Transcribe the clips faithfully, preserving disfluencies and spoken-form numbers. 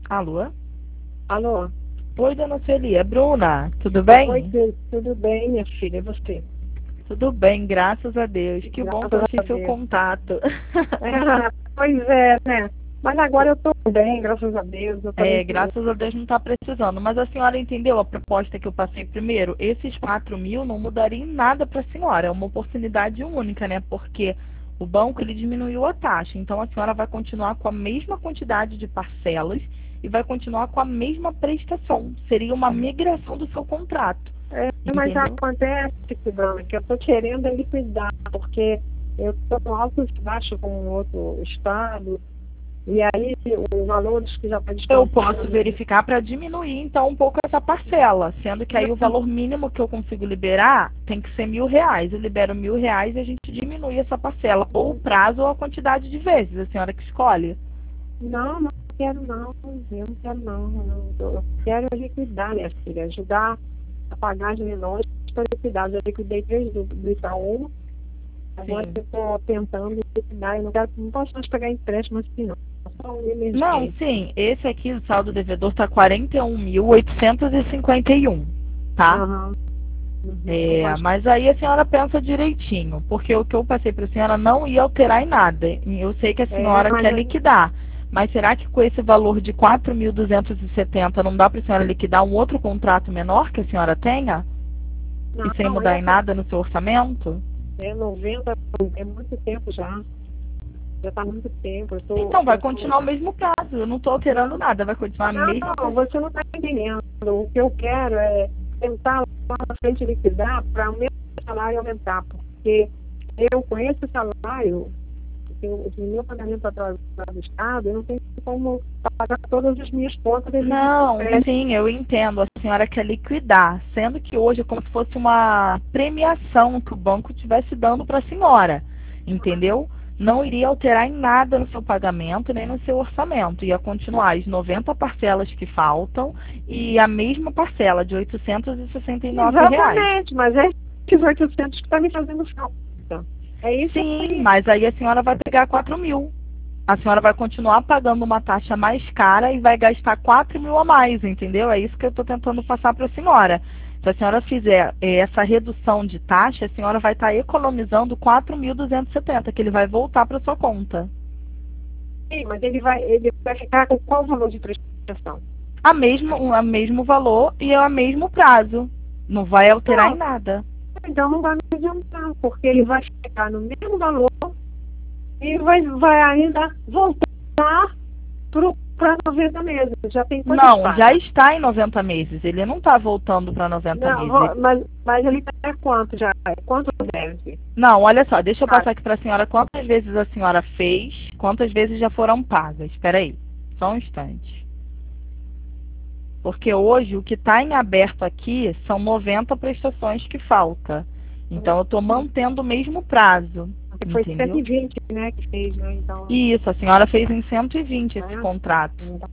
Alô? Alô? Oi, dona Sueli, é Bruna, tudo bem? Oi, Cris, tudo bem, minha filha? E você? Tudo bem, graças a Deus. Que bom que eu Graças a achei seu Deus. contato. Ah, pois é, né? Mas agora eu tô bem, graças a Deus. Eu também É, tô... graças a Deus não está precisando. Mas a senhora entendeu a proposta que eu passei primeiro? Esses quatro mil não mudaria em nada para a senhora. É uma oportunidade única, né? Porque o banco ele diminuiu a taxa. Então a senhora vai continuar com a mesma quantidade de parcelas e vai continuar com a mesma prestação. Seria uma migração do seu contrato. É, mas Entendeu? acontece, Dona, que eu tô querendo é liquidar, porque eu tô com altos e baixos com um outro estado, e aí os valores que já estão Eu posso descontando. verificar para diminuir então um pouco essa parcela, sendo que aí o valor mínimo que eu consigo liberar tem que ser mil reais. Eu libero mil reais e a gente diminui essa parcela, ou o prazo ou a quantidade de vezes, a senhora que escolhe. Não, não quero não, eu não quero não. não. Eu quero é liquidar, minha filha, ajudar a pagar as menores para liquidar. Já liquidei três do, do Itaú, agora Sim. eu estou tentando liquidar. Eu não, quero, não posso mais pegar empréstimo assim, não. Só uma Não, emergência. sim, esse aqui, o saldo devedor está quarenta e um mil oitocentos e cinquenta e um, tá? Aham. Uhum. É, Mas, mas aí a senhora pensa direitinho, porque o que eu passei para a senhora não ia alterar em nada. E eu sei que a é, senhora mas quer liquidar, mas será que com esse valor de quatro mil duzentos e setenta não dá para a senhora liquidar um outro contrato menor que a senhora tenha? E sem não, mudar em essa nada no seu orçamento? é noventa, é muito tempo já. Já está muito tempo. Eu tô, Então vai eu tô... continuar o mesmo prazo, eu não estou alterando Não, nada, vai continuar a mesma não, coisa. você não está entendendo. O que eu quero é tentar lá na frente liquidar para o meu salário aumentar, porque eu com esse salário, o meu pagamento atrasado do Estado, eu não tenho como pagar todas as minhas contas e de Não, crédito. sim, eu entendo. A senhora quer liquidar, sendo que hoje é como se fosse uma premiação que o banco estivesse dando para a senhora, entendeu? Não iria alterar em nada no seu pagamento nem no seu orçamento. Ia continuar as noventa parcelas que faltam e a mesma parcela de oitocentos e sessenta e nove reais. Exatamente, mas é esses oitocentos que está me fazendo falta. É isso Sim, aí. mas aí a senhora vai pegar quatro mil. A senhora vai continuar pagando uma taxa mais cara e vai gastar quatro mil a mais, entendeu? É isso que eu estou tentando passar para a senhora. Se a senhora fizer eh, essa redução de taxa, a senhora vai estar economizando quatro mil duzentos e setenta, que ele vai voltar para sua conta. Sim, mas ele vai, ele vai ficar com qual valor de prestação? A mesmo, o mesmo valor e é o mesmo prazo. Não vai alterar em Não, nada. então não vai me adiantar, porque ele vai ficar no mesmo valor e vai, vai ainda voltar para noventa meses. Já tem quantas Não, já pagas? está em noventa meses. Ele não está voltando para noventa Não, meses. vou- mas, mas ele é quanto já? Quanto deve? Não, olha só, deixa eu Ah, passar aqui para a senhora quantas vezes a senhora fez, quantas vezes já foram pagas. Espera aí, só um instante. Porque hoje o que está em aberto aqui são noventa prestações que falta. Então eu estou mantendo o mesmo prazo, porque foi cento entendeu? e vinte, né, que fez, né? Então, E isso, a senhora fez em cento e vinte esse né? contrato. Ainda,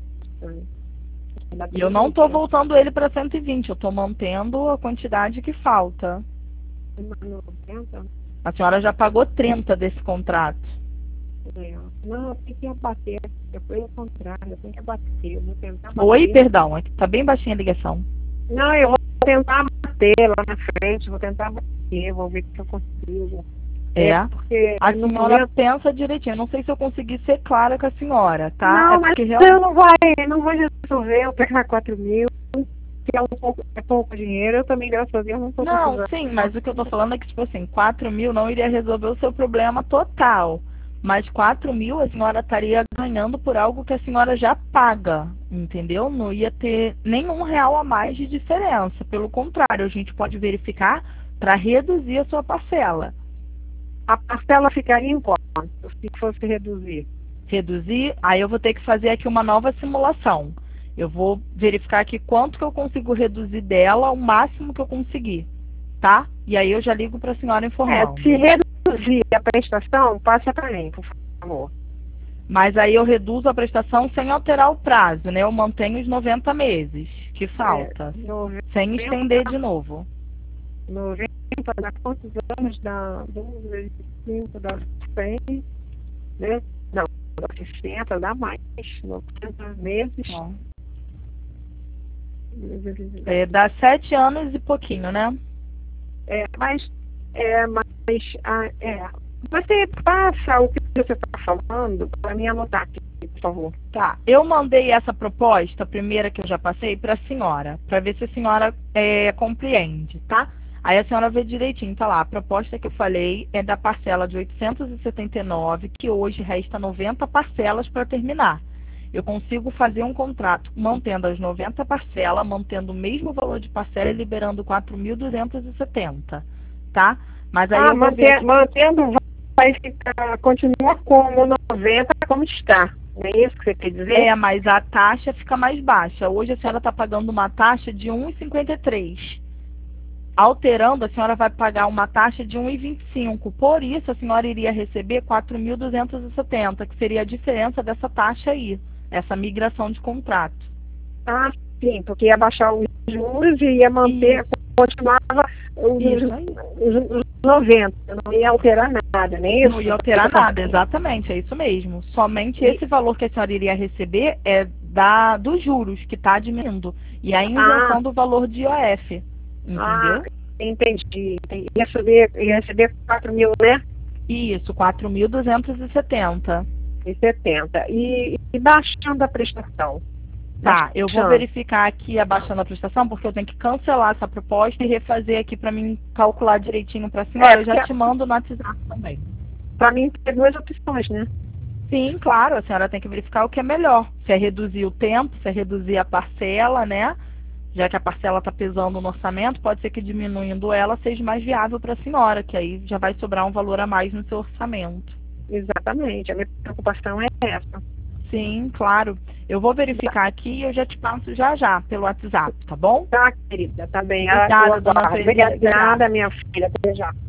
ainda E eu tem não estou noventa. voltando ele para cento e vinte, eu estou mantendo a quantidade que falta. noventa? A senhora já pagou trinta desse contrato. É. Não, tem que abater. Depois é contrário, eu tenho que abater. Eu vou tentar Oi, bater. perdão, está bem baixinha a ligação. Não, eu vou tentar bater lá na frente, vou tentar bater, vou ver o que eu consigo. É É. porque A no senhora momento. pensa direitinho. Eu não sei se eu consegui ser clara com a senhora, tá? É Não, mas porque eu realmente. não vai, não vou resolver eu pegar quatro mil, que é um pouco, é pouco dinheiro, eu também, graças a Deus, não estou Não, precisando. sim, mas o que eu tô falando é que, tipo assim, quatro mil não iria resolver o seu problema total. Mas quatro mil a senhora estaria ganhando por algo que a senhora já paga, entendeu? Não ia ter nenhum real a mais de diferença. Pelo contrário, a gente pode verificar para reduzir a sua parcela. A parcela ficaria em quanto, se fosse reduzir? Reduzir, aí eu vou ter que fazer aqui uma nova simulação. Eu vou verificar aqui quanto que eu consigo reduzir dela, o máximo que eu conseguir, tá? E aí eu já ligo para a senhora É, se informando. reduzir a prestação, passa para mim, por favor. Mas aí eu reduzo a prestação sem alterar o prazo, né? Eu mantenho os noventa meses que É, falta, sem estender noventa, de novo. noventa, dá quantos anos? Dá doze vezes cinco, dá cem, né? Não. sessenta, dá mais. noventa meses. Ó. É, dá sete anos e pouquinho, né? É, mas, é, mas ah, é, você passa o que você está falando para mim anotar aqui, por favor. Tá, eu mandei essa proposta, a primeira que eu já passei, para a senhora, para ver se a senhora é, compreende, tá? Aí a senhora vê direitinho, tá lá, a proposta que eu falei é da parcela de oitocentos e setenta e nove, que hoje resta noventa parcelas para terminar. Eu consigo fazer um contrato mantendo as noventa parcelas, mantendo o mesmo valor de parcela e liberando quatro mil duzentos e setenta, tá? Mas aí Ah, eu vou manter, ver... mantendo vai ficar, continua como noventa como está. Não é isso que você quer dizer? É, mas a taxa fica mais baixa. Hoje a senhora está pagando uma taxa de um vírgula cinquenta e três. Alterando, a senhora vai pagar uma taxa de um vírgula vinte e cinco. Por isso, a senhora iria receber quatro mil duzentos e setenta, que seria a diferença dessa taxa aí, essa migração de contrato. Ah, sim, porque ia baixar os juros e ia manter, Isso. continuava os, Isso aí. os, os noventa, não ia alterar nada, não é isso? Não ia alterar nada, exatamente, é isso mesmo. Somente E- esse valor que a senhora iria receber é da, dos juros, que está diminuindo. E a isenção Ah. do valor de I O F. Ah, Entendeu? entendi. Ia subir, ia receber quatro mil, né? Isso, quatro mil duzentos e setenta. E setenta. E, e baixando a prestação. Tá, eu vou Baixando. verificar aqui abaixando a prestação, porque eu tenho que cancelar essa proposta e refazer aqui para mim calcular direitinho para a senhora. É, Eu já porque- te mando no WhatsApp também. Para mim, tem duas opções, né? Sim, claro, a senhora tem que verificar o que é melhor. Se é reduzir o tempo, se é reduzir a parcela, né? Já que a parcela está pesando no orçamento, pode ser que diminuindo ela seja mais viável para a senhora, que aí já vai sobrar um valor a mais no seu orçamento. Exatamente. A minha preocupação é essa. Sim, claro. Eu vou verificar aqui e eu já te passo já já pelo WhatsApp, tá bom? Tá, querida, tá bem. Obrigada, Eu dona aguardo. Feliz. Obrigada, minha filha. Até já.